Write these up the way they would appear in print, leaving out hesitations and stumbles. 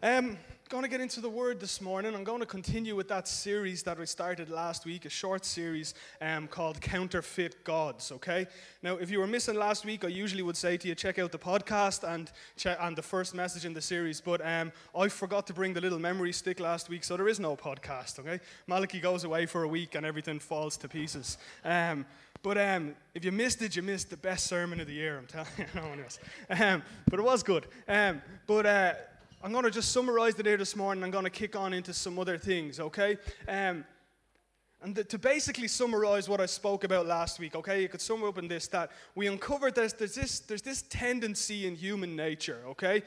Going to get into the Word this morning. I'm going to continue with that series that we started last week, a short series called Counterfeit Gods, okay? Now, if you were missing last week, I usually would say to you, check out the podcast and the first message in the series, but I forgot to bring the little memory stick last week, so there is no podcast, okay? Malachi goes away for a week and everything falls to pieces. But if you missed it, you missed the best sermon of the year, I'm telling you. No one else. But it was good. I'm going to just summarize it here this morning. I'm going to kick on into some other things, okay? To basically summarize what I spoke about last week, okay? You could sum up in this, that we uncovered there's this tendency in human nature, okay?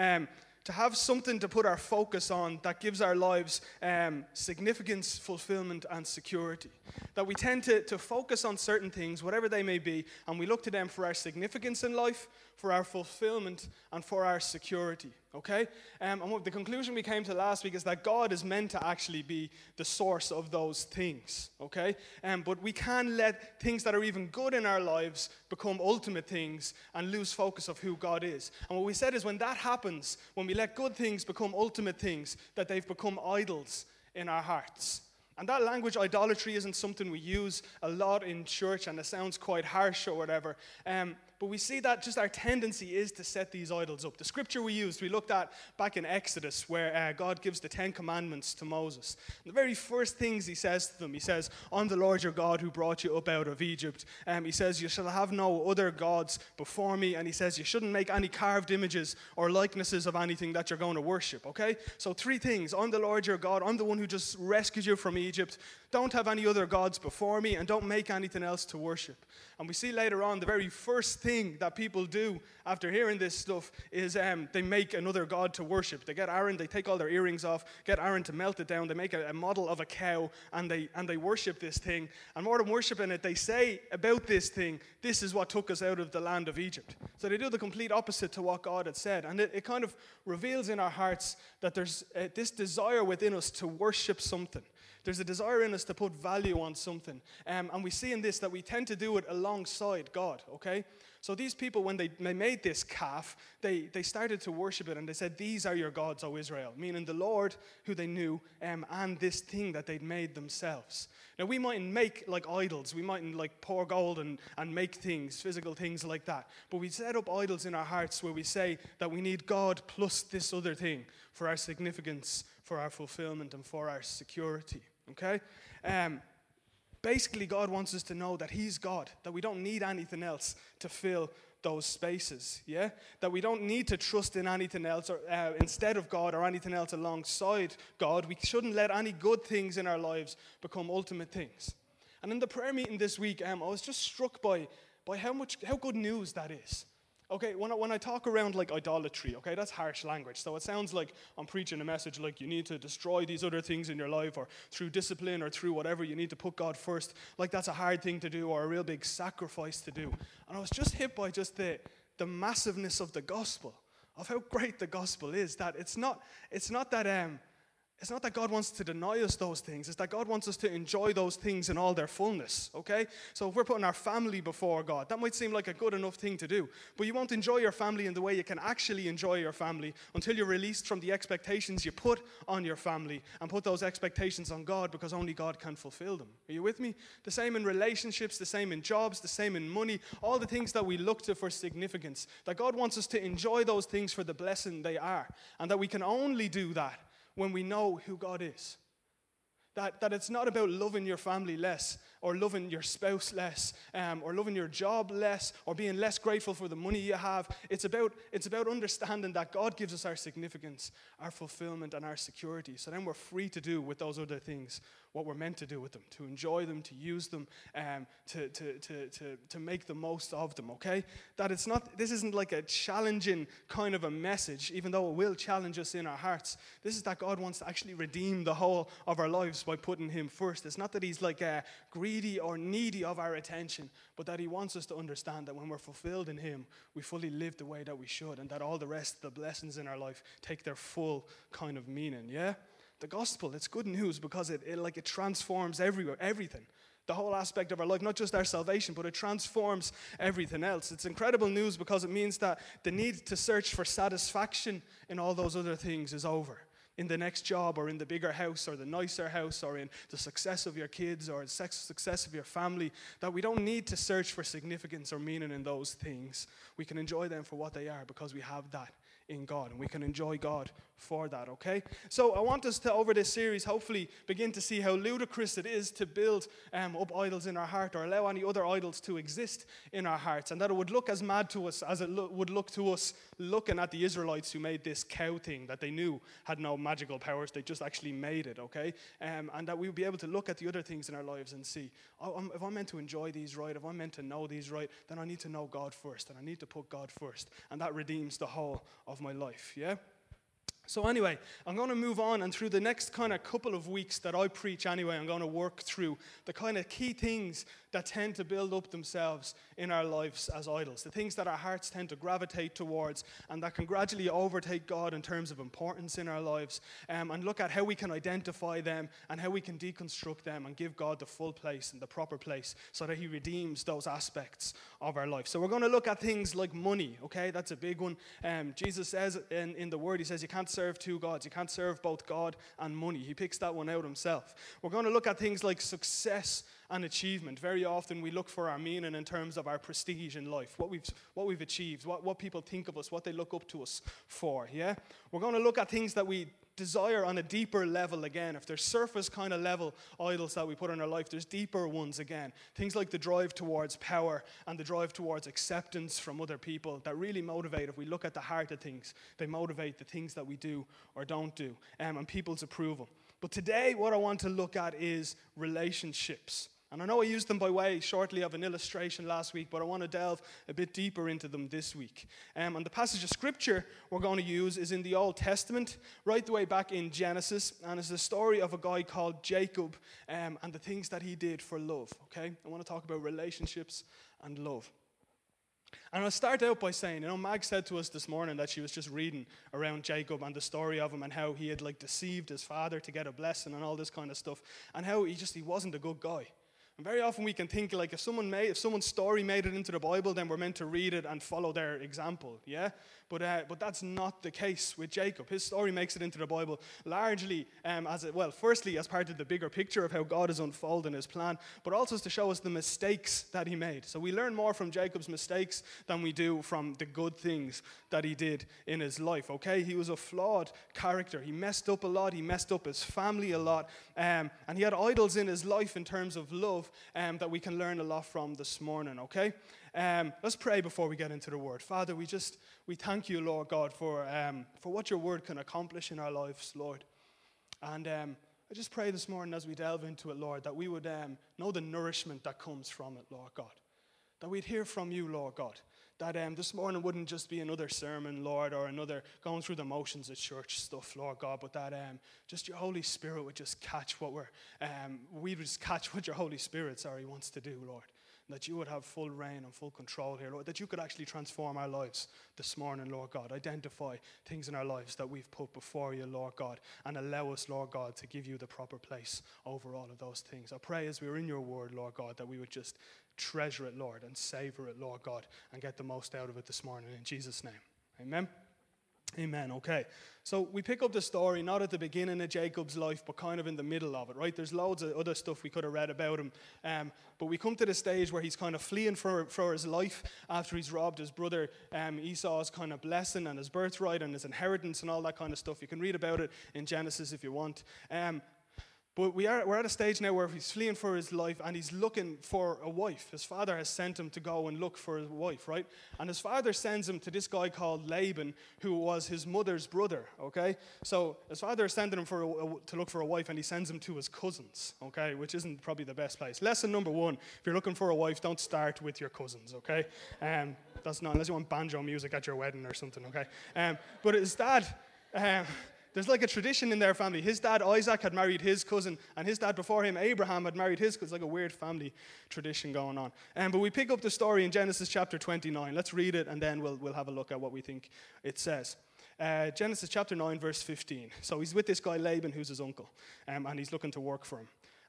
To have something to put our focus on that gives our lives significance, fulfillment, and security. That we tend to focus on certain things, whatever they may be, and we look to them for our significance in life, for our fulfillment, and for our security, okay? And the conclusion we came to last week is that God is meant to actually be the source of those things, okay? But we can let things that are even good in our lives become ultimate things and lose focus of who God is. And what we said is when that happens, when we let good things become ultimate things, that they've become idols in our hearts. And that language, idolatry, isn't something we use a lot in church, and it sounds quite harsh or whatever. But we see that just our tendency is to set these idols up. The scripture we looked at back in Exodus, where God gives the 10 Commandments to Moses. And the very first things he says to them, he says, "I'm the Lord your God who brought you up out of Egypt." He says, "You shall have no other gods before me." And he says, "You shouldn't make any carved images or likenesses of anything that you're going to worship," okay? So 3 things. I'm the Lord your God. I'm the one who just rescued you from Egypt. Don't have any other gods before me, and don't make anything else to worship. And we see later on the very first thing that people do after hearing this stuff is they make another god to worship. They get Aaron, they take all their earrings off, get Aaron to melt it down, they make a model of a cow, and they worship this thing. And more than worshiping it, they say about this thing, "This is what took us out of the land of Egypt." So they do the complete opposite to what God had said. And it kind of reveals in our hearts that there's this desire within us to worship something. There's a desire in us to put value on something. And we see in this that we tend to do it alongside God, okay? So these people, when they made this calf, they started to worship it, and they said, "These are your gods, O Israel," meaning the Lord who they knew, and this thing that they'd made themselves. Now, we mightn't make like idols. We mightn't like pour gold and make things, physical things like that. But we set up idols in our hearts where we say that we need God plus this other thing for our significance, for our fulfillment, and for our security. Okay? Basically, God wants us to know that He's God, that we don't need anything else to fill those spaces, yeah? That we don't need to trust in anything else or instead of God or anything else alongside God. We shouldn't let any good things in our lives become ultimate things. And in the prayer meeting this week, I was just struck by how good news that is. Okay, when I talk around like idolatry, okay, that's harsh language. So it sounds like I'm preaching a message like you need to destroy these other things in your life, or through discipline or through whatever, you need to put God first. Like that's a hard thing to do or a real big sacrifice to do. And I was just hit by just the massiveness of the gospel, of how great the gospel is. That it's not that God wants to deny us those things. It's that God wants us to enjoy those things in all their fullness, okay? So if we're putting our family before God, that might seem like a good enough thing to do. But you won't enjoy your family in the way you can actually enjoy your family until you're released from the expectations you put on your family and put those expectations on God, because only God can fulfill them. Are you with me? The same in relationships, the same in jobs, the same in money, all the things that we look to for significance. That God wants us to enjoy those things for the blessing they are. And that we can only do that when we know who God is. That it's not about loving your family less, or loving your spouse less, or loving your job less, or being less grateful for the money you have. It's about understanding that God gives us our significance, our fulfillment, and our security. So then we're free to do with those other things what we're meant to do with them, to enjoy them, to use them, to make the most of them, okay? That this isn't like a challenging kind of a message, even though it will challenge us in our hearts. This is that God wants to actually redeem the whole of our lives by putting Him first. It's not that He's like greedy or needy of our attention, but that He wants us to understand that when we're fulfilled in Him, we fully live the way that we should, and that all the rest of the blessings in our life take their full kind of meaning, yeah? The gospel, it's good news because it transforms everything. the whole aspect of our life, not just our salvation, but it transforms everything else. It's incredible news because it means that the need to search for satisfaction in all those other things is over. In the next job, or in the bigger house, or the nicer house, or in the success of your kids, or the success of your family, that we don't need to search for significance or meaning in those things. We can enjoy them for what they are because we have that in God, and we can enjoy God for that, okay? So I want us to, over this series, hopefully begin to see how ludicrous it is to build up idols in our heart, or allow any other idols to exist in our hearts, and that it would look as mad to us as it would look to us looking at the Israelites who made this cow thing that they knew had no magical powers. They just actually made it, okay? And that we would be able to look at the other things in our lives and see, if I'm meant to enjoy these right, if I'm meant to know these right, then I need to know God first, and I need to put God first, and that redeems the whole of my life, yeah? So anyway, I'm going to move on, and through the next kind of couple of weeks that I preach anyway, I'm going to work through the kind of key things that tend to build up themselves in our lives as idols, the things that our hearts tend to gravitate towards and that can gradually overtake God in terms of importance in our lives, and look at how we can identify them and how we can deconstruct them and give God the full place and the proper place so that he redeems those aspects of our life. So we're going to look at things like money, okay? That's a big one. Jesus says in the Word, he says you can't serve two gods. You can't serve both God and money. He picks that one out himself. We're going to look at things like success and achievement. Very often we look for our meaning in terms of our prestige in life, what we've achieved, what people think of us, what they look up to us for, yeah? We're going to look at things that we desire on a deeper level again. If there's surface kind of level idols that we put in our life, there's deeper ones again. Things like the drive towards power and the drive towards acceptance from other people that really motivate. If we look at the heart of things, they motivate the things that we do or don't do, and people's approval. But today what I want to look at is relationships. And I know I used them by way shortly of an illustration last week, but I want to delve a bit deeper into them this week. And the passage of scripture we're going to use is in the Old Testament, right the way back in Genesis. And it's the story of a guy called Jacob and the things that he did for love, okay? I want to talk about relationships and love. And I'll start out by saying, Mag said to us this morning that she was just reading around Jacob and the story of him and how he had deceived his father to get a blessing and all this kind of stuff, and how he wasn't a good guy. And very often we can think if someone's story made it into the Bible, then we're meant to read it and follow their example, yeah? But that's not the case with Jacob. His story makes it into the Bible largely firstly as part of the bigger picture of how God is unfolding his plan, but also to show us the mistakes that he made. So we learn more from Jacob's mistakes than we do from the good things that he did in his life, okay? He was a flawed character. He messed up a lot. He messed up his family a lot. And he had idols in his life in terms of love that we can learn a lot from this morning, okay? Let's pray before we get into the Word. Father, we thank you, Lord God, for what your Word can accomplish in our lives, Lord. And I just pray this morning as we delve into it, Lord, that we would know the nourishment that comes from it, Lord God. That we'd hear from you, Lord God. That this morning wouldn't just be another sermon, Lord, or another going through the motions of church stuff, Lord God, but that just your Holy Spirit would just catch what we'd just catch what your Holy Spirit, wants to do, Lord. That you would have full reign and full control here, Lord. That you could actually transform our lives this morning, Lord God. Identify things in our lives that we've put before you, Lord God, and allow us, Lord God, to give you the proper place over all of those things. I pray as we're in your word, Lord God, that we would just treasure it, Lord, and savor it, Lord God, and get the most out of it this morning. In Jesus' name, amen. Amen. Okay. So we pick up the story not at the beginning of Jacob's life, but kind of in the middle of it, right? There's loads of other stuff we could have read about him. But we come to the stage where he's kind of fleeing for his life after he's robbed his brother Esau's kind of blessing and his birthright and his inheritance and all that kind of stuff. You can read about it in Genesis if you want. But we're at a stage now where he's fleeing for his life and he's looking for a wife. His father has sent him to go and look for a wife, right? And his father sends him to this guy called Laban, who was his mother's brother, okay? So his father is sending him to look for a wife, and he sends him to his cousins, okay? Which isn't probably the best place. Lesson number one, if you're looking for a wife, don't start with your cousins, okay? That's not, unless you want banjo music at your wedding or something, okay? But his dad... There's a tradition in their family. His dad, Isaac, had married his cousin, and his dad before him, Abraham, had married his cousin. It's like a weird family tradition going on. But we pick up the story in Genesis chapter 29. Let's read it, and then we'll have a look at what we think it says. Genesis chapter 9, verse 15. So he's with this guy, Laban, who's his uncle, and he's looking to work for him.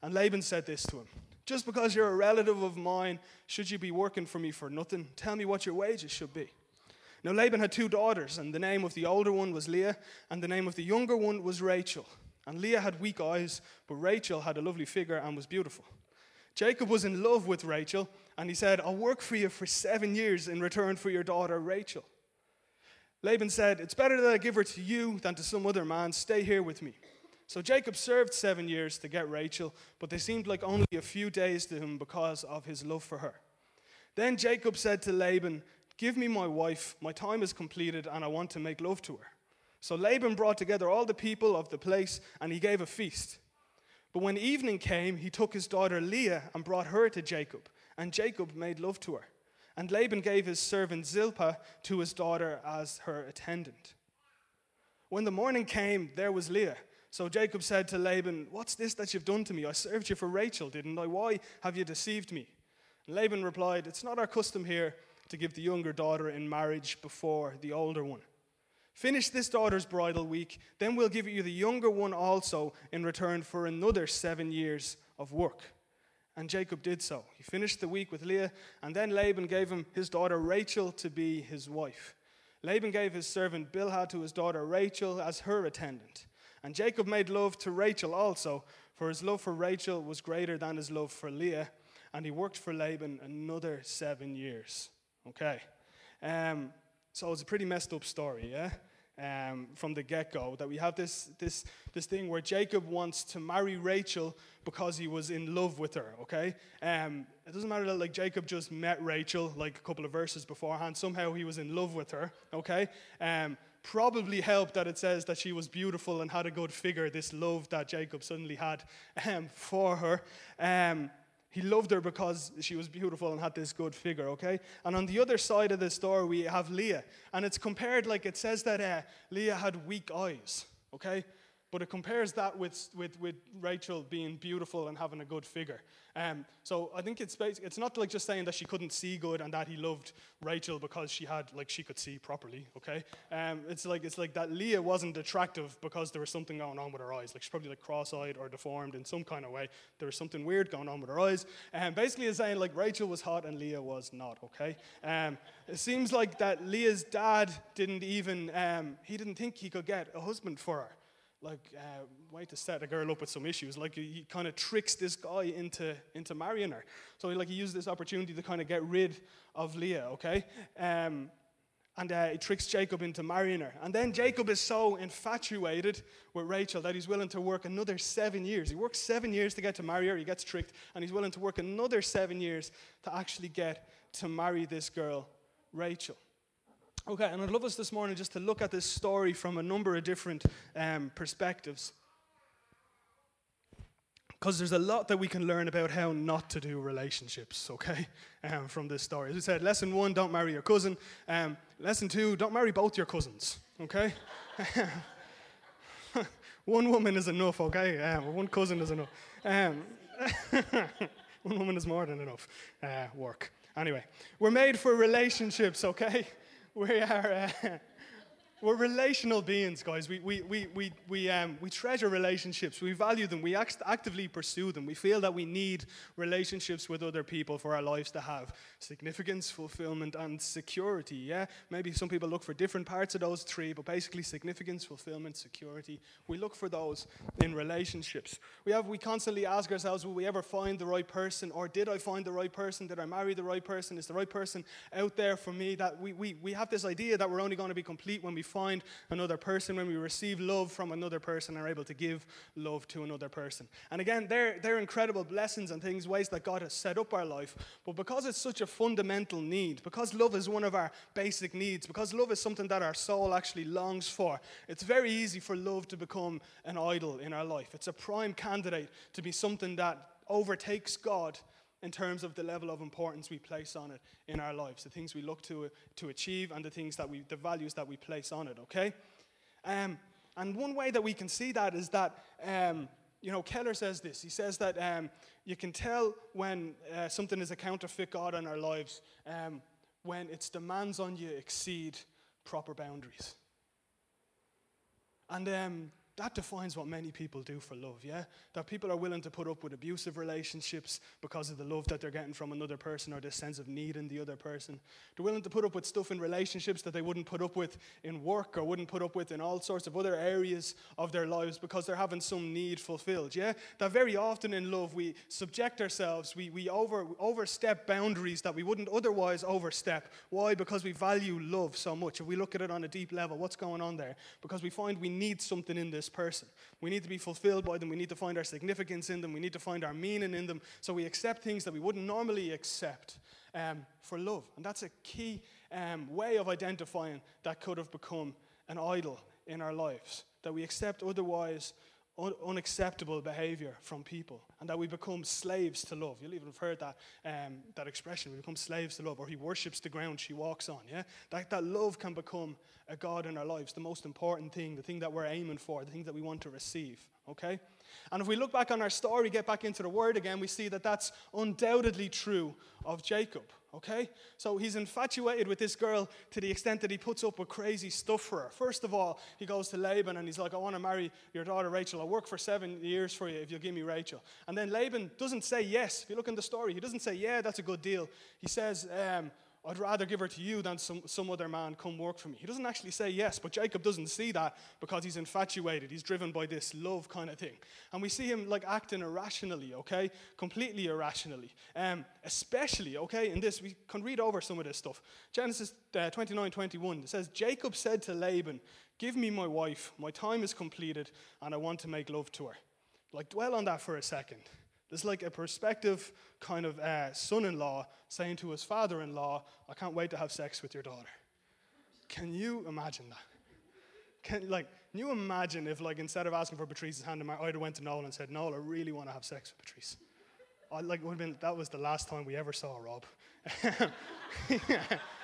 And Laban said this to him: "Just because you're a relative of mine, should you be working for me for nothing? Tell me what your wages should be." Now Laban had 2 daughters, and the name of the older one was Leah, and the name of the younger one was Rachel. And Leah had weak eyes, but Rachel had a lovely figure and was beautiful. Jacob was in love with Rachel, and he said, "I'll work for you for 7 years in return for your daughter Rachel." Laban said, "It's better that I give her to you than to some other man. Stay here with me." So Jacob served 7 years to get Rachel, but they seemed like only a few days to him because of his love for her. Then Jacob said to Laban, "Give me my wife. My time is completed, and I want to make love to her." So Laban brought together all the people of the place, and he gave a feast. But when evening came, he took his daughter Leah and brought her to Jacob, and Jacob made love to her. And Laban gave his servant Zilpah to his daughter as her attendant. When the morning came, there was Leah. So Jacob said to Laban, "What's this that you've done to me? I served you for Rachel, didn't I? Why have you deceived me?" And Laban replied, "It's not our custom here to give the younger daughter in marriage before the older one. Finish this daughter's bridal week, then we'll give you the younger one also in return for another 7 years of work." And Jacob did so. He finished the week with Leah, and then Laban gave him his daughter Rachel to be his wife. Laban gave his servant Bilhah to his daughter Rachel as her attendant. And Jacob made love to Rachel also, for his love for Rachel was greater than his love for Leah, and he worked for Laban another 7 years. Okay. So it's a pretty messed up story, yeah? From the get-go, that we have this thing where Jacob wants to marry Rachel because he was in love with her, okay? It doesn't matter that Jacob just met Rachel a couple of verses beforehand. Somehow he was in love with her, okay? Probably helped that it says that she was beautiful and had a good figure, this love that Jacob suddenly had for her. He loved her because she was beautiful and had this good figure, okay? And on the other side of the story, we have Leah. And it's compared, it says that Leah had weak eyes, okay? But it compares that with Rachel being beautiful and having a good figure. So I think it's not just saying that she couldn't see good and that he loved Rachel because she could see properly, okay? It's like that Leah wasn't attractive because there was something going on with her eyes. She's probably cross-eyed or deformed in some kind of way. There was something weird going on with her eyes. Basically it's saying Rachel was hot and Leah was not, okay? It seems like that Leah's dad didn't think he could get a husband for her. Way to set a girl up with some issues. He kind of tricks this guy into marrying her. So he used this opportunity to kind of get rid of Leah, okay? And he tricks Jacob into marrying her. And then Jacob is so infatuated with Rachel that he's willing to work another 7 years. He works 7 years to get to marry her. He gets tricked. And he's willing to work another 7 years to actually get to marry this girl, Rachel. Okay, and I'd love us this morning just to look at this story from a number of different perspectives. Because there's a lot that we can learn about how not to do relationships, okay, from this story. As we said, lesson 1, don't marry your cousin. Lesson 2, don't marry both your cousins, okay? One woman is enough, okay? One cousin is enough. One woman is more than enough work. Anyway, we're made for relationships, okay? We're relational beings, guys. We treasure relationships. We value them. We actively pursue them. We feel that we need relationships with other people for our lives to have significance, fulfillment, and security. Yeah, maybe some people look for different parts of those three, but basically significance, fulfillment, security. We look for those in relationships. We constantly ask ourselves, will we ever find the right person? Or did I find the right person? Did I marry the right person? Is the right person out there for me? That we have this idea that we're only going to be complete when we find another person, when we receive love from another person and are able to give love to another person. And again, they're incredible blessings and things, ways that God has set up our life. But because it's such a fundamental need, because love is one of our basic needs, because love is something that our soul actually longs for, it's very easy for love to become an idol in our life. It's a prime candidate to be something that overtakes God in terms of the level of importance we place on it in our lives, the things we look to achieve, and the values that we place on it, okay? And one way that we can see that is that, Keller says this. He says that you can tell when something is a counterfeit God in our lives when its demands on you exceed proper boundaries. And that defines what many people do for love, yeah? That people are willing to put up with abusive relationships because of the love that they're getting from another person or this sense of need in the other person. They're willing to put up with stuff in relationships that they wouldn't put up with in work or wouldn't put up with in all sorts of other areas of their lives because they're having some need fulfilled, yeah? That very often in love we subject ourselves, we overstep boundaries that we wouldn't otherwise overstep. Why? Because we value love so much. If we look at it on a deep level, what's going on there? Because we find we need something in this person. We need to be fulfilled by them. We need to find our significance in them. We need to find our meaning in them. So we accept things that we wouldn't normally accept for love. And that's a key way of identifying that could have become an idol in our lives. That we accept otherwise unacceptable behavior from people, and that we become slaves to love. You'll even have heard that expression, we become slaves to love, or he worships the ground she walks on, yeah? That love can become a God in our lives, the most important thing, the thing that we're aiming for, the thing that we want to receive, okay? And if we look back on our story, get back into the Word again, we see that that's undoubtedly true of Jacob, okay? So he's infatuated with this girl to the extent that he puts up with crazy stuff for her. First of all, he goes to Laban and he's like, I want to marry your daughter Rachel. I'll work for 7 years for you if you'll give me Rachel. And then Laban doesn't say yes. If you look in the story, he doesn't say, yeah, that's a good deal. He says, I'd rather give her to you than some other man come work for me. He doesn't actually say yes, but Jacob doesn't see that because he's infatuated. He's driven by this love kind of thing. And we see him like acting irrationally, okay? Completely irrationally. Especially, okay, in this, we can read over some of this stuff. Genesis 29:21, it says, Jacob said to Laban, give me my wife, my time is completed, and I want to make love to her. Like, dwell on that for a second. There's like a prospective kind of son-in-law saying to his father-in-law, I can't wait to have sex with your daughter. Can you imagine that? Can you imagine if, like, instead of asking for Patrice's hand, I'd went to Noel and said, Noel, I really want to have sex with Patrice. That was the last time we ever saw Rob. Yeah.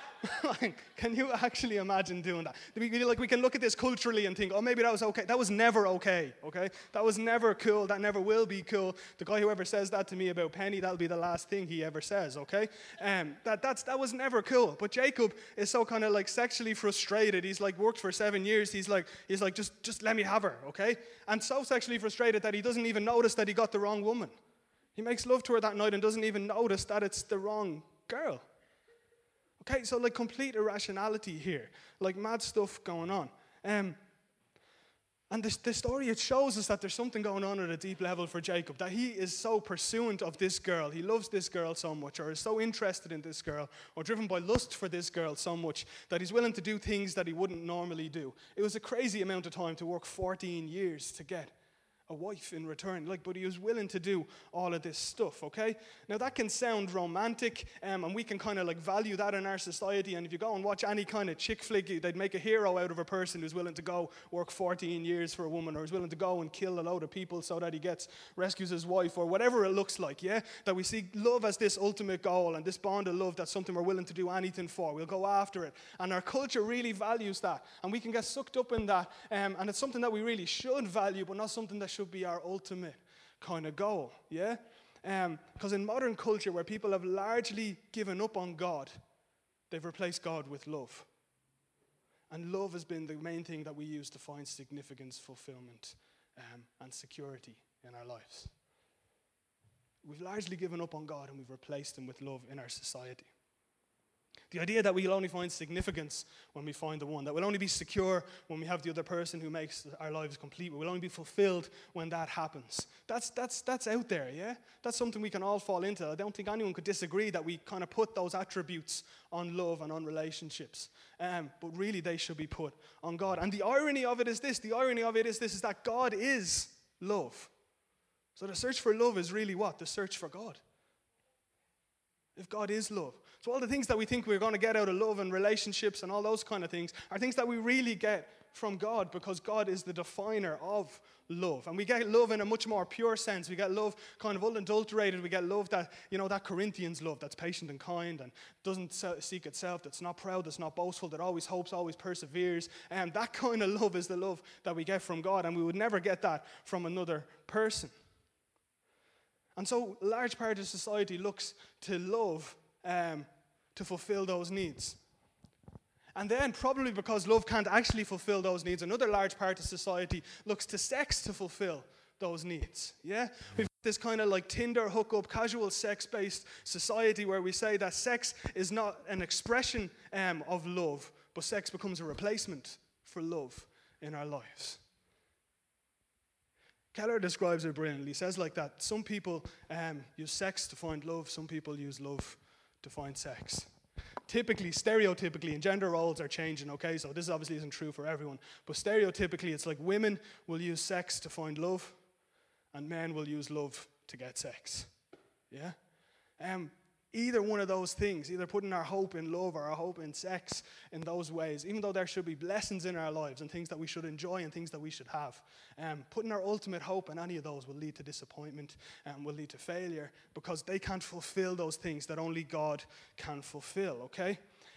Can you actually imagine doing that? We can look at this culturally and think, oh, maybe that was okay. That was never okay, okay? That was never cool. That never will be cool. The guy who ever says that to me about Penny, that'll be the last thing he ever says, okay? That was never cool. But Jacob is so kind of like sexually frustrated. He's like worked for 7 years. He's like, just let me have her, okay? And so sexually frustrated that he doesn't even notice that he got the wrong woman. He makes love to her that night and doesn't even notice that it's the wrong girl. Okay, so like complete irrationality here, like mad stuff going on. And the story, it shows us that there's something going on at a deep level for Jacob, that he is so pursuant of this girl, he loves this girl so much, or is so interested in this girl, or driven by lust for this girl so much, that he's willing to do things that he wouldn't normally do. It was a crazy amount of time to work 14 years to get a wife in return, but he was willing to do all of this stuff, okay? Now that can sound romantic, and we can kind of value that in our society, and if you go and watch any kind of chick flick, they'd make a hero out of a person who's willing to go work 14 years for a woman, or is willing to go and kill a load of people so that he rescues his wife, or whatever it looks like, yeah? That we see love as this ultimate goal, and this bond of love, that's something we're willing to do anything for. We'll go after it, and our culture really values that, and we can get sucked up in that, and it's something that we really should value, but not something that should be our ultimate kind of goal, yeah? Because in modern culture, where people have largely given up on God, they've replaced God with love. And love has been the main thing that we use to find significance, fulfillment, and security in our lives. We've largely given up on God and we've replaced him with love in our society. The idea that we'll only find significance when we find the one, that we'll only be secure when we have the other person who makes our lives complete, we'll only be fulfilled when that happens. That's out there, yeah? That's something we can all fall into. I don't think anyone could disagree that we kind of put those attributes on love and on relationships. But really they should be put on God. And the irony of it is this, is that God is love. So the search for love is really what? The search for God. If God is love. So all the things that we think we're going to get out of love and relationships and all those kind of things are things that we really get from God, because God is the definer of love. And we get love in a much more pure sense. We get love kind of unadulterated. We get love that, that Corinthians love, that's patient and kind and doesn't seek itself, that's not proud, that's not boastful, that always hopes, always perseveres. And that kind of love is the love that we get from God, and we would never get that from another person. And so a large part of society looks to love to fulfill those needs. And then, probably because love can't actually fulfill those needs, another large part of society looks to sex to fulfill those needs. Yeah? We've got this kind of like Tinder hookup, casual sex-based society where we say that sex is not an expression of love, but sex becomes a replacement for love in our lives. Keller describes it brilliantly. He says like that, some people use sex to find love, some people use love to find sex. Typically, stereotypically, and gender roles are changing, okay? So this obviously isn't true for everyone. But stereotypically, it's like women will use sex to find love, and men will use love to get sex. Yeah? Either one of those things, either putting our hope in love or our hope in sex in those ways, even though there should be blessings in our lives and things that we should enjoy and things that we should have, putting our ultimate hope in any of those will lead to disappointment and will lead to failure because they can't fulfill those things that only God can fulfill, okay?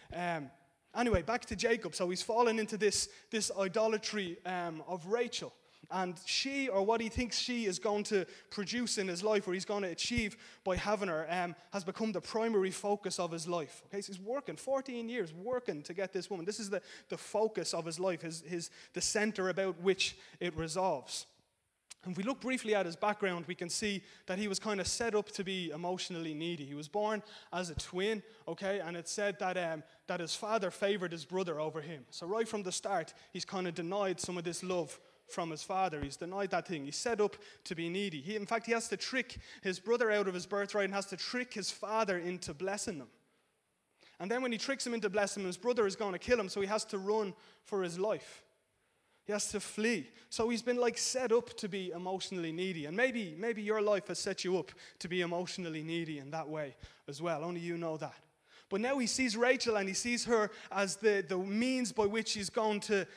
Anyway, back to Jacob. So he's fallen into this idolatry of Rachel. And she, or what he thinks she is going to produce in his life, or he's going to achieve by having her, has become the primary focus of his life. Okay, so he's working 14 years, working to get this woman. This is the focus of his life, the center about which it resolves. And if we look briefly at his background, we can see that he was kind of set up to be emotionally needy. He was born as a twin, okay, and it said that his father favored his brother over him. So right from the start, he's kind of denied some of this love from his father. He's denied that thing. He's set up to be needy. In fact, he has to trick his brother out of his birthright and has to trick his father into blessing him. And then when he tricks him into blessing him, his brother is going to kill him, so he has to run for his life. He has to flee. So he's been like set up to be emotionally needy. And maybe your life has set you up to be emotionally needy in that way as well. Only you know that. But now he sees Rachel and he sees her as the means by which he's going to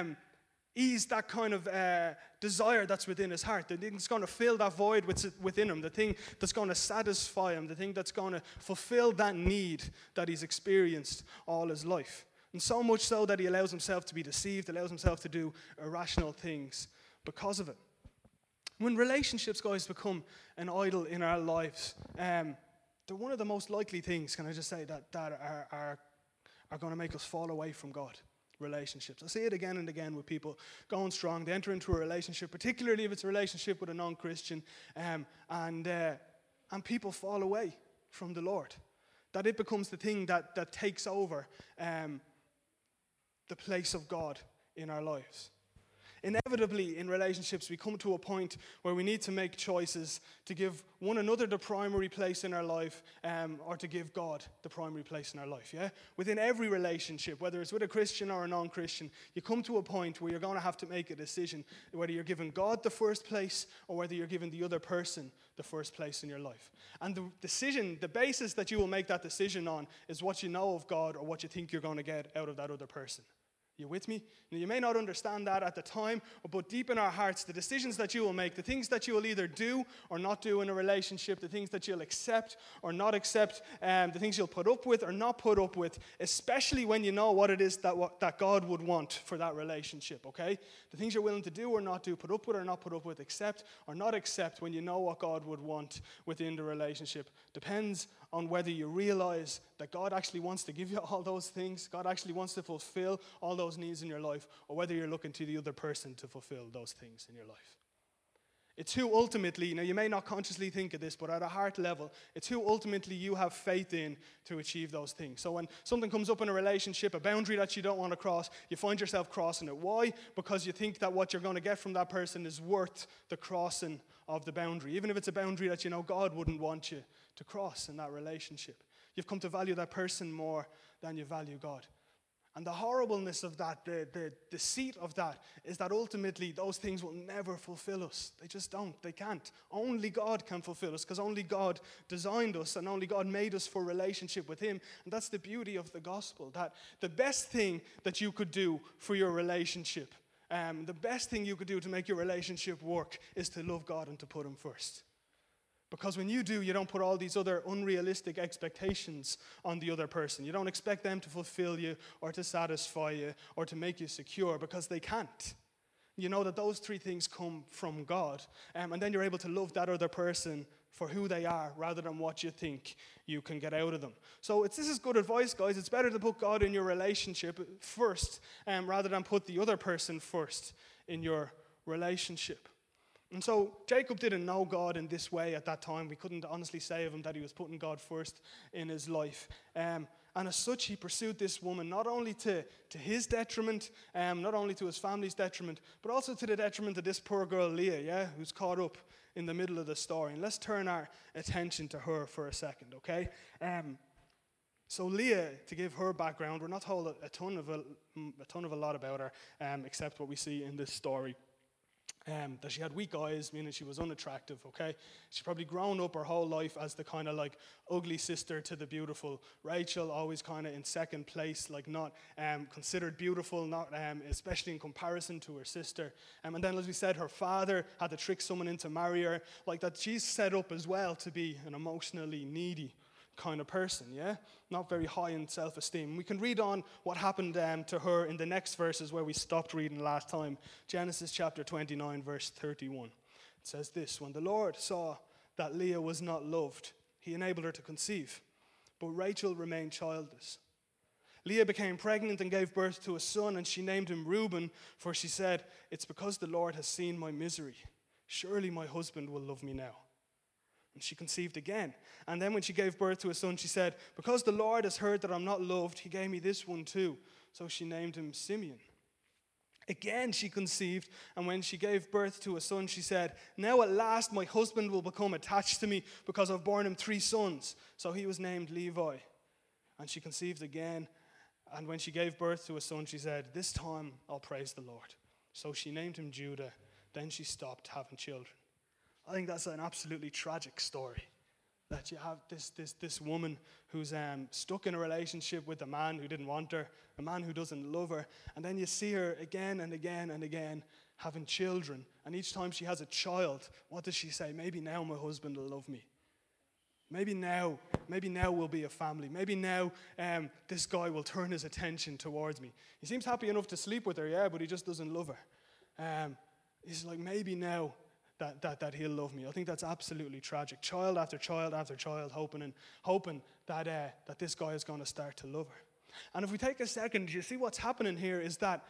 ease that kind of desire that's within his heart. The thing that's going to fill that void within him. The thing that's going to satisfy him. The thing that's going to fulfill that need that he's experienced all his life. And so much so that he allows himself to be deceived, allows himself to do irrational things because of it. When relationships, guys, become an idol in our lives, they're one of the most likely things, can I just say, that are going to make us fall away from God. Relationships. I see it again and again with people going strong. They enter into a relationship, particularly if it's a relationship with a non-Christian, and people fall away from the Lord. That it becomes the thing that takes over the place of God in our lives. Inevitably, in relationships, we come to a point where we need to make choices to give one another the primary place in our life, or to give God the primary place in our life, yeah? Within every relationship, whether it's with a Christian or a non-Christian, you come to a point where you're going to have to make a decision whether you're giving God the first place or whether you're giving the other person the first place in your life. And the basis that you will make that decision on is what you know of God or what you think you're going to get out of that other person. You with me? Now, you may not understand that at the time, but deep in our hearts, the decisions that you will make, the things that you will either do or not do in a relationship, the things that you'll accept or not accept, the things you'll put up with or not put up with, especially when you know what it is that God would want for that relationship, okay? The things you're willing to do or not do, put up with or not put up with, accept or not accept when you know what God would want within the relationship, depends on whether you realize that God actually wants to give you all those things, God actually wants to fulfill all those needs in your life, or whether you're looking to the other person to fulfill those things in your life. It's who ultimately, now you may not consciously think of this, but at a heart level, it's who ultimately you have faith in to achieve those things. So when something comes up in a relationship, a boundary that you don't want to cross, you find yourself crossing it. Why? Because you think that what you're going to get from that person is worth the crossing of the boundary, even if it's a boundary that you know God wouldn't want you to cross in that relationship. You've come to value that person more than you value God. And the horribleness of that, the deceit of that, is that ultimately those things will never fulfill us. They just don't. They can't. Only God can fulfill us because only God designed us and only God made us for relationship with Him. And that's the beauty of the gospel, that the best thing that you could do for your relationship, the best thing you could do to make your relationship work is to love God and to put Him first. Because when you do, you don't put all these other unrealistic expectations on the other person. You don't expect them to fulfill you or to satisfy you or to make you secure because they can't. You know that those three things come from God. And then you're able to love that other person for who they are rather than what you think you can get out of them. So this is good advice, guys. It's better to put God in your relationship first rather than put the other person first in your relationship. And so Jacob didn't know God in this way at that time. We couldn't honestly say of him that he was putting God first in his life. And as such, he pursued this woman not only to his detriment, not only to his family's detriment, but also to the detriment of this poor girl Leah, who's caught up in the middle of the story. And let's turn our attention to her for a second, okay? So Leah, to give her background, we're not told a ton of a lot about her, except what we see in this story. That she had weak eyes, meaning she was unattractive, okay? She'd probably grown up her whole life as the kind of like ugly sister to the beautiful Rachel, always kind of in second place, like not considered beautiful, not especially in comparison to her sister. And then, as we said, her father had to trick someone into marry her, like that she's set up as well to be an emotionally needy kind of person, yeah? Not very high in self-esteem. We can read on what happened to her in the next verses where we stopped reading last time. Genesis chapter 29, verse 31. It says this: when the Lord saw that Leah was not loved, he enabled her to conceive, but Rachel remained childless. Leah became pregnant and gave birth to a son, and she named him Reuben, for she said, "It's because the Lord has seen my misery. Surely my husband will love me now." And she conceived again. And then when she gave birth to a son, she said, "Because the Lord has heard that I'm not loved, he gave me this one too." So she named him Simeon. Again she conceived, and when she gave birth to a son, she said, "Now at last my husband will become attached to me, because I've borne him 3 sons. So he was named Levi. And she conceived again, and when she gave birth to a son, she said, "This time I'll praise the Lord." So she named him Judah. Then she stopped having children. I think that's an absolutely tragic story. That you have this woman who's stuck in a relationship with a man who didn't want her, a man who doesn't love her, and then you see her again and again and again having children. And each time she has a child, what does she say? Maybe now my husband will love me. Maybe now we'll be a family. Maybe now this guy will turn his attention towards me. He seems happy enough to sleep with her, yeah, but he just doesn't love her. He's like, maybe now that he'll love me. I think that's absolutely tragic. Child after child after child, hoping that this guy is going to start to love her. And if we take a second, you see what's happening here is that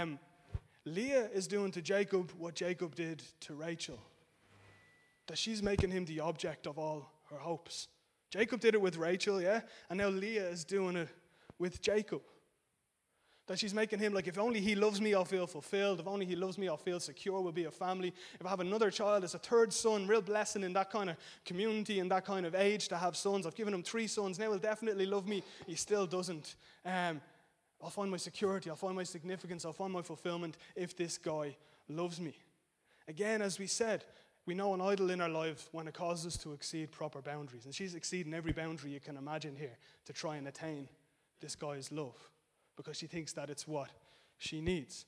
Leah is doing to Jacob what Jacob did to Rachel. That she's making him the object of all her hopes. Jacob did it with Rachel, yeah? And now Leah is doing it with Jacob. That she's making him like, if only he loves me, I'll feel fulfilled. If only he loves me, I'll feel secure. We'll be a family. If I have another child, it's a third son. Real blessing in that kind of community, in that kind of age to have sons. I've given him 3 sons. Now he'll definitely love me. He still doesn't. I'll find my security. I'll find my significance. I'll find my fulfillment if this guy loves me. Again, as we said, we know an idol in our life when it causes us to exceed proper boundaries. And she's exceeding every boundary you can imagine here to try and attain this guy's love, because she thinks that it's what she needs.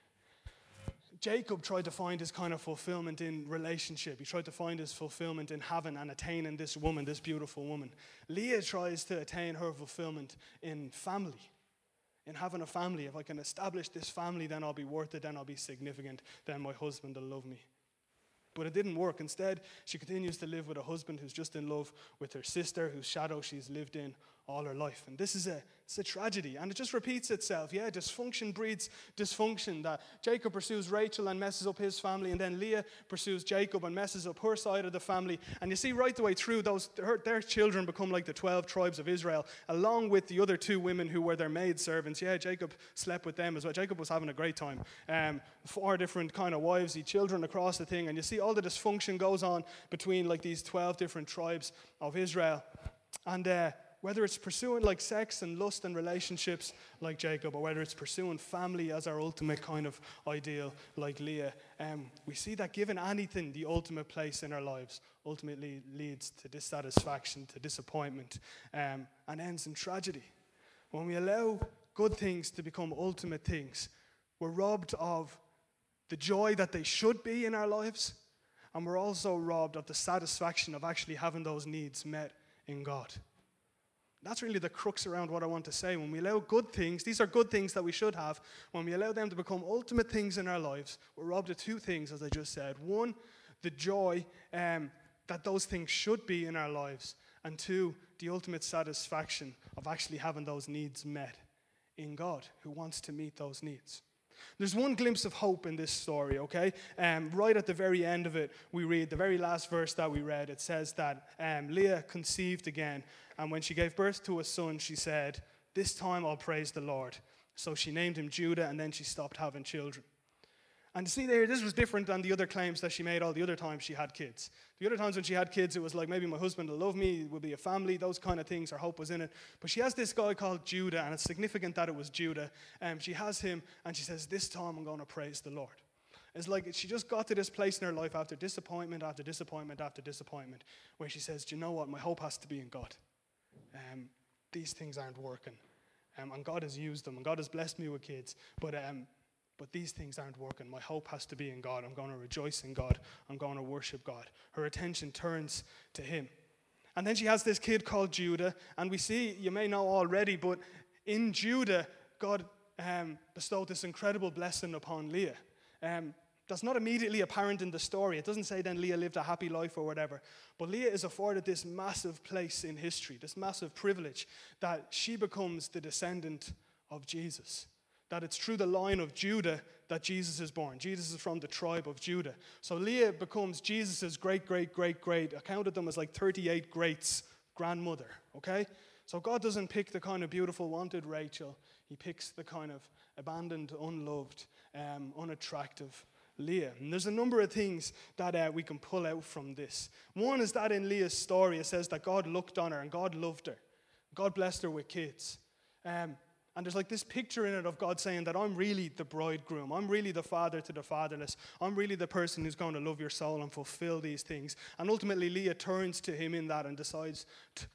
Jacob tried to find his kind of fulfillment in relationship. He tried to find his fulfillment in having and attaining this woman, this beautiful woman. Leah tries to attain her fulfillment in family, in having a family. If I can establish this family, then I'll be worth it, then I'll be significant, then my husband will love me. But it didn't work. Instead, she continues to live with a husband who's just in love with her sister, whose shadow she's lived in all her life. And this is a tragedy, and it just repeats itself. Yeah, dysfunction breeds dysfunction. That Jacob pursues Rachel and messes up his family, and then Leah pursues Jacob and messes up her side of the family. And you see right the way through, their children become like the 12 tribes of Israel, along with the other 2 women who were their maidservants. Yeah, Jacob slept with them as well. Jacob was having a great time. 4 different kind of wives, he children across the thing, and you see all the dysfunction goes on between like these 12 different tribes of Israel. And whether it's pursuing like sex and lust and relationships like Jacob, or whether it's pursuing family as our ultimate kind of ideal like Leah, we see that giving anything the ultimate place in our lives ultimately leads to dissatisfaction, to disappointment, and ends in tragedy. When we allow good things to become ultimate things, we're robbed of the joy that they should be in our lives, and we're also robbed of the satisfaction of actually having those needs met in God. That's really the crux around what I want to say. When we allow good things, these are good things that we should have, when we allow them to become ultimate things in our lives, we're robbed of two things, as I just said. One, the joy that those things should be in our lives. And two, the ultimate satisfaction of actually having those needs met in God, who wants to meet those needs. There's one glimpse of hope in this story, okay? Right at the very end of it, we read the very last verse that we read. It says that Leah conceived again, and when she gave birth to a son, she said, "This time I'll praise the Lord." So she named him Judah, and then she stopped having children. And see there, this was different than the other claims that she made all the other times she had kids. The other times when she had kids, it was like, maybe my husband will love me, we'll be a family, those kind of things, her hope was in it. But she has this guy called Judah, and it's significant that it was Judah. She has him, and she says, "This time I'm going to praise the Lord." It's like she just got to this place in her life after disappointment, after disappointment, after disappointment, where she says, "Do you know what? My hope has to be in God. These things aren't working. And God has used them, and God has blessed me with kids, but these things aren't working. My hope has to be in God. I'm going to rejoice in God. I'm going to worship God." Her attention turns to him. And then she has this kid called Judah. And we see, you may know already, but in Judah, God bestowed this incredible blessing upon Leah. That's not immediately apparent in the story. It doesn't say then Leah lived a happy life or whatever. But Leah is afforded this massive place in history, this massive privilege, that she becomes the descendant of Jesus. That it's through the line of Judah that Jesus is born. Jesus is from the tribe of Judah. So Leah becomes Jesus' great, I counted them as like 38 greats grandmother, okay? So God doesn't pick the kind of beautiful, wanted Rachel. He picks the kind of abandoned, unloved, unattractive Leah. And there's a number of things that we can pull out from this. One is that in Leah's story, it says that God looked on her and God loved her. God blessed her with kids. And there's like this picture in it of God saying that I'm really the bridegroom. I'm really the father to the fatherless. I'm really the person who's going to love your soul and fulfill these things. And ultimately, Leah turns to him in that and decides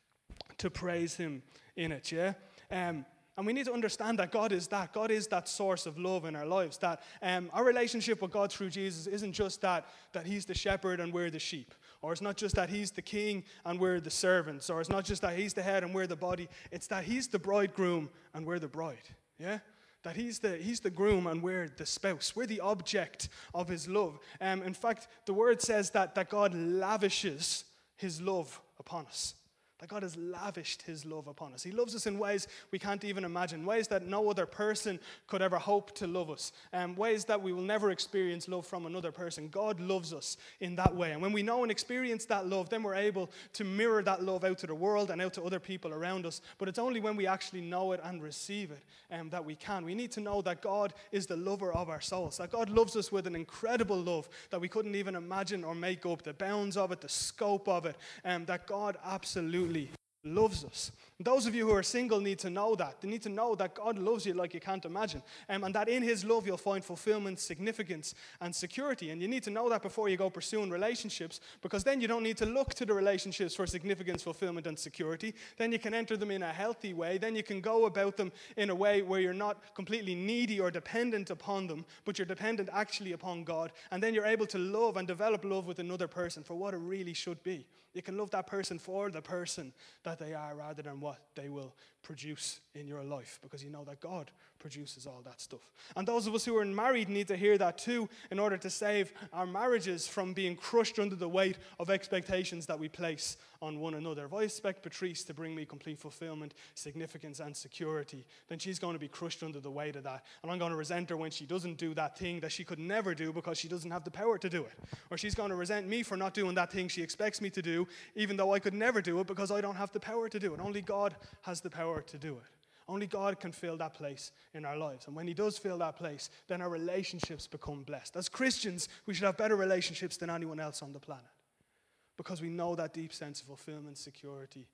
to praise him in it, yeah? And we need to understand that God is that. God is that source of love in our lives. That our relationship with God through Jesus isn't just that he's the shepherd and we're the sheep. Or it's not just that he's the king and we're the servants. Or it's not just that he's the head and we're the body. It's that he's the bridegroom and we're the bride. Yeah? That he's the groom and we're the spouse. We're the object of his love. In fact, the word says that God lavishes his love upon us. That God has lavished his love upon us. He loves us in ways we can't even imagine, ways that no other person could ever hope to love us, ways that we will never experience love from another person. God loves us in that way. And when we know and experience that love, then we're able to mirror that love out to the world and out to other people around us. But it's only when we actually know it and receive it that we can. We need to know that God is the lover of our souls, that God loves us with an incredible love that we couldn't even imagine or make up, the bounds of it, the scope of it, that God absolutely loves us. Those of you who are single need to know that. They need to know that God loves you like you can't imagine. And that in his love you'll find fulfillment, significance, and security. And you need to know that before you go pursuing relationships, because then you don't need to look to the relationships for significance, fulfillment, and security. Then you can enter them in a healthy way. Then you can go about them in a way where you're not completely needy or dependent upon them, but you're dependent actually upon God. And then you're able to love and develop love with another person for what it really should be. You can love that person for the person that they are rather than what they will produce in your life, because you know that God produces all that stuff. And those of us who are married need to hear that too, in order to save our marriages from being crushed under the weight of expectations that we place on one another. If I expect Patrice to bring me complete fulfillment, significance, and security, then she's going to be crushed under the weight of that. And I'm going to resent her when she doesn't do that thing that she could never do because she doesn't have the power to do it. Or she's going to resent me for not doing that thing she expects me to do, even though I could never do it because I don't have the power to do it. Only God has the power to do it. Only God can fill that place in our lives. And when he does fill that place, then our relationships become blessed. As Christians, we should have better relationships than anyone else on the planet, because we know that deep sense of fulfillment, security,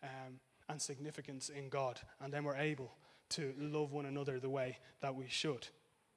and significance in God. And then we're able to love one another the way that we should.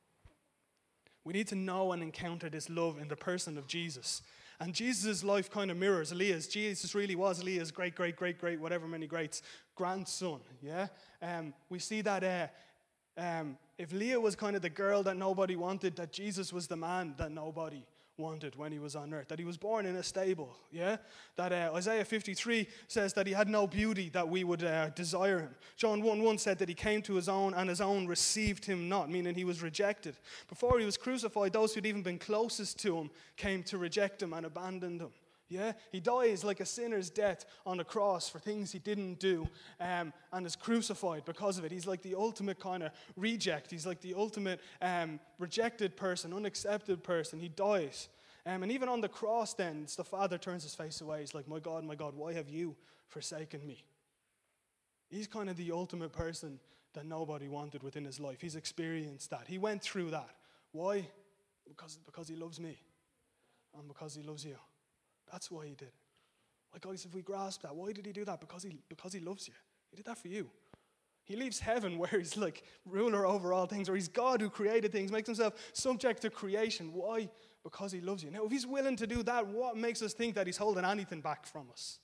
We need to know and encounter this love in the person of Jesus. And Jesus' life kind of mirrors Leah's. Jesus really was Leah's great, whatever many greats, grandson, yeah? We see that if Leah was kind of the girl that nobody wanted, that Jesus was the man that nobody wanted when he was on earth, that he was born in a stable, yeah? That Isaiah 53 says that he had no beauty that we would desire him. John 1:1 said that he came to his own and his own received him not, meaning he was rejected. Before he was crucified, those who'd even been closest to him came to reject him and abandoned him. Yeah, he dies like a sinner's death on the cross for things he didn't do, and is crucified because of it. He's like the ultimate kind of reject. He's like the ultimate rejected person, unaccepted person. He dies. And even on the cross then, it's the Father turns his face away. He's like, my God, why have you forsaken me? He's kind of the ultimate person that nobody wanted within his life. He's experienced that. He went through that. Why? Because he loves me and because he loves you. That's why he did it. Like, guys, if we grasp that, why did he do that? Because he loves you. He did that for you. He leaves heaven where he's like ruler over all things, or he's God who created things, makes himself subject to creation. Why? Because he loves you. Now, if he's willing to do that, what makes us think that he's holding anything back from us?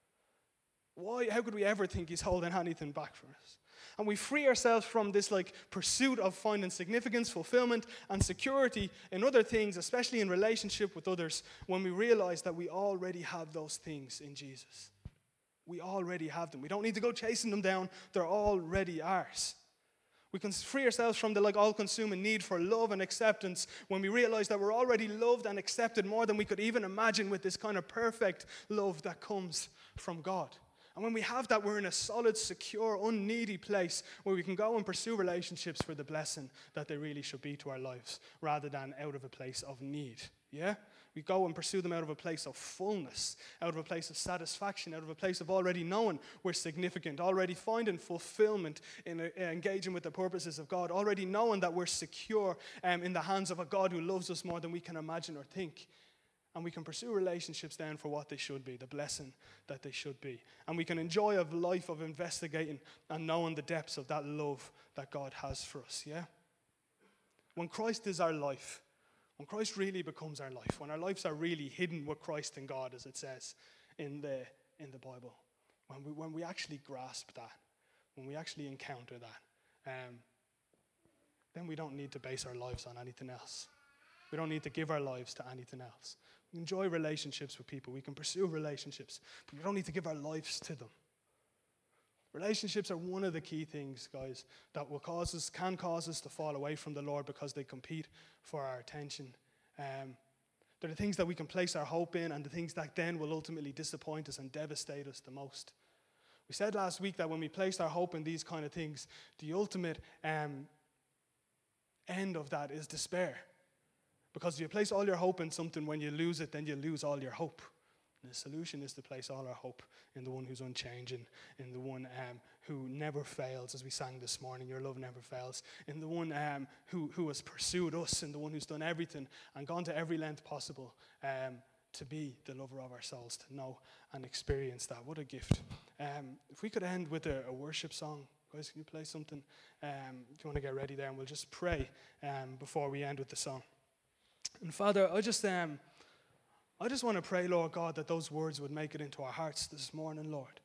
Why? How could we ever think he's holding anything back from us? And we free ourselves from this like pursuit of finding significance, fulfillment, and security in other things, especially in relationship with others, when we realize that we already have those things in Jesus. We already have them. We don't need to go chasing them down. They're already ours. We can free ourselves from the like all-consuming need for love and acceptance when we realize that we're already loved and accepted more than we could even imagine with this kind of perfect love that comes from God. And when we have that, we're in a solid, secure, unneedy place where we can go and pursue relationships for the blessing that they really should be to our lives, rather than out of a place of need. Yeah? We go and pursue them out of a place of fullness, out of a place of satisfaction, out of a place of already knowing we're significant, already finding fulfillment in engaging with the purposes of God, already knowing that we're secure in the hands of a God who loves us more than we can imagine or think. And we can pursue relationships then for what they should be, the blessing that they should be. And we can enjoy a life of investigating and knowing the depths of that love that God has for us, yeah? When Christ is our life, when Christ really becomes our life, when our lives are really hidden with Christ and God, as it says in the Bible, when we actually grasp that, when we actually encounter that, then we don't need to base our lives on anything else. We don't need to give our lives to anything else. We enjoy relationships with people. We can pursue relationships, but we don't need to give our lives to them. Relationships are one of the key things, guys, that can cause us to fall away from the Lord because they compete for our attention. They're the things that we can place our hope in, and the things that then will ultimately disappoint us and devastate us the most. We said last week that when we place our hope in these kind of things, the ultimate end of that is despair. Because if you place all your hope in something, when you lose it, then you lose all your hope. And the solution is to place all our hope in the one who's unchanging, in the one who never fails, as we sang this morning, your love never fails, in the one who has pursued us, in the one who's done everything and gone to every length possible to be the lover of our souls, to know and experience that. What a gift. If we could end with a worship song. Guys, can you play something? If you want to get ready there, and we'll just pray before we end with the song. And Father, I just want to pray, Lord God, that those words would make it into our hearts this morning, Lord.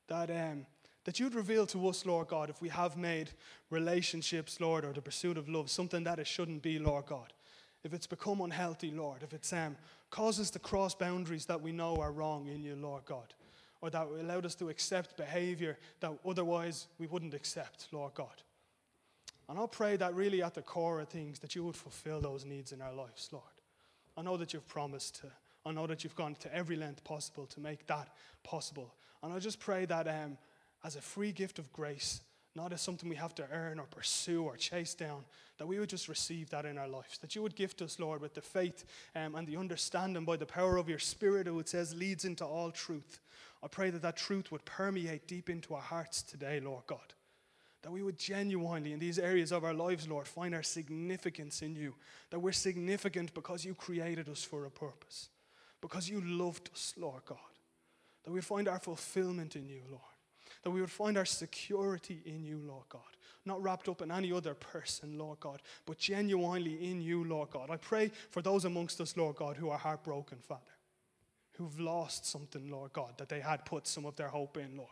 That you'd reveal to us, Lord God, if we have made relationships, Lord, or the pursuit of love something that it shouldn't be, Lord God. If it's become unhealthy, Lord. If it's causes to cross boundaries that we know are wrong in you, Lord God. Or that allowed us to accept behavior that otherwise we wouldn't accept, Lord God. And I'll pray that really at the core of things, that you would fulfill those needs in our lives, Lord. I know that you've promised to. I know that you've gone to every length possible to make that possible. And I just pray that as a free gift of grace, not as something we have to earn or pursue or chase down, that we would just receive that in our lives. That you would gift us, Lord, with the faith and the understanding by the power of your Spirit, who it says leads into all truth. I pray that truth would permeate deep into our hearts today, Lord God. That we would genuinely, in these areas of our lives, Lord, find our significance in you. That we're significant because you created us for a purpose. Because you loved us, Lord God. That we find our fulfillment in you, Lord. That we would find our security in you, Lord God. Not wrapped up in any other person, Lord God, but genuinely in you, Lord God. I pray for those amongst us, Lord God, who are heartbroken, Father. Who've lost something, Lord God, that they had put some of their hope in, Lord.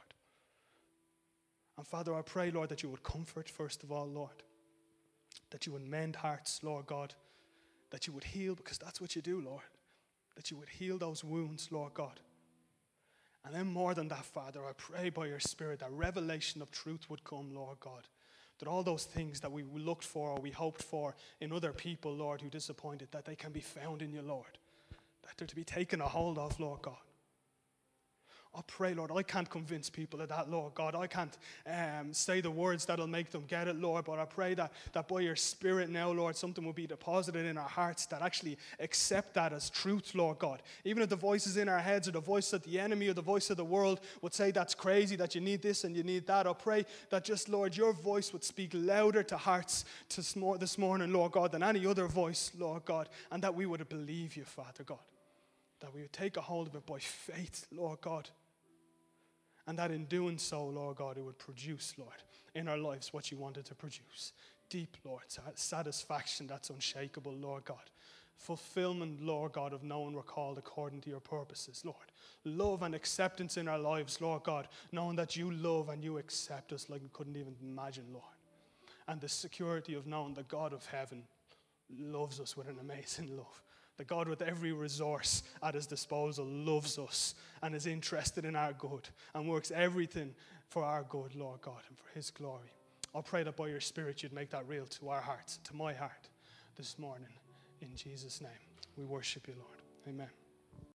And Father, I pray, Lord, that you would comfort, first of all, Lord. That you would mend hearts, Lord God. that you would heal, because that's what you do, Lord. That you would heal those wounds, Lord God. And then more than that, Father, I pray by your Spirit that revelation of truth would come, Lord God. That all those things that we looked for or we hoped for in other people, Lord, who disappointed, that they can be found in you, Lord. That they're to be taken a hold of, Lord God. I pray, Lord, I can't convince people of that, Lord God. I can't say the words that'll make them get it, Lord, but I pray that by your Spirit now, Lord, something will be deposited in our hearts that actually accept that as truth, Lord God. Even if the voices in our heads or the voice of the enemy or the voice of the world would say that's crazy, that you need this and you need that, I pray that just, Lord, your voice would speak louder to hearts this morning, Lord God, than any other voice, Lord God, and that we would believe you, Father God. That we would take a hold of it by faith, Lord God. And that in doing so, Lord God, it would produce, Lord, in our lives what you wanted to produce. Deep, Lord, satisfaction that's unshakable, Lord God. Fulfillment, Lord God, of knowing we're called according to your purposes, Lord. Love and acceptance in our lives, Lord God, knowing that you love and you accept us like we couldn't even imagine, Lord. And the security of knowing the God of heaven loves us with an amazing love. The God with every resource at his disposal loves us and is interested in our good and works everything for our good, Lord God, and for his glory. I pray that by your Spirit you'd make that real to our hearts, to my heart this morning. In Jesus' name, we worship you, Lord. Amen.